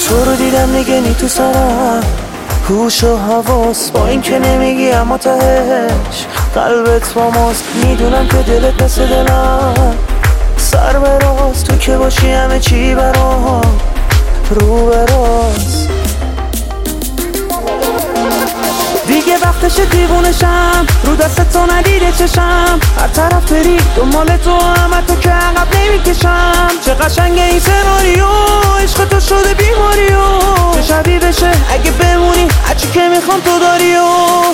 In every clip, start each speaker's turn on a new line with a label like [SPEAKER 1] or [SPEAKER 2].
[SPEAKER 1] تو رو دیدم دیگه نی تو سرم، هوش و حواس با این که نمیگی اما تهش قلبت با ماست. میدونم که دلت مثل دلم سر به راست، تو که باشی همه چی برام رو به راست. دیگه وقتش دیوونشم، رو دست تو ندیده چشم، هر طرف بری دنبال تو همه تو که عقب نمیکشم. چه قشنگه این سناریو، عشق تو شده بیماریو، چه شبیه بشه اگه بمونی هرچی که میخوام تو داریو.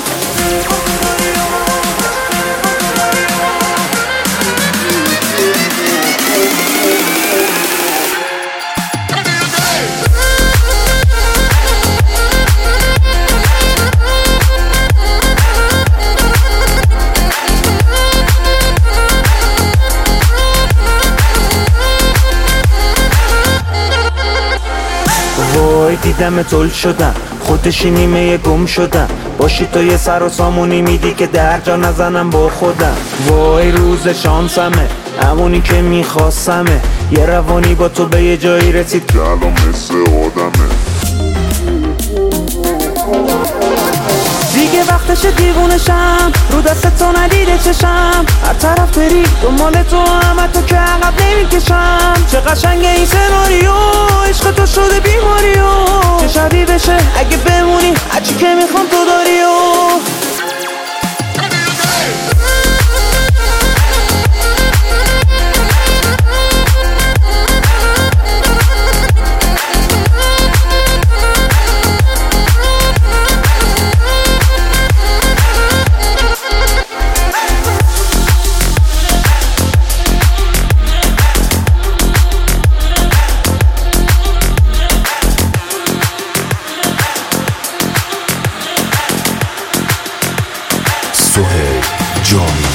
[SPEAKER 1] وای دیدم تول شدم، خودشی نیمه گم شدم، باشی تو یه سر و سامونی میدی که در جا نزنم با خودم. وای روز شانسمه، همونی که میخواستمه، یه روانی با تو به یه جایی رسید که الان مثل آدمه. دیگه وقتش دیوونشم، رو دست تو ندیده چشم، هر طرف بری دنبال تو همه تو که عقب نمیکشم. چه قشنگه این سناریو، عشق تو شده بیماریو، چه شبیه بشه اگه بمونی هرچی که میخوام تو داریو.
[SPEAKER 2] Sohey John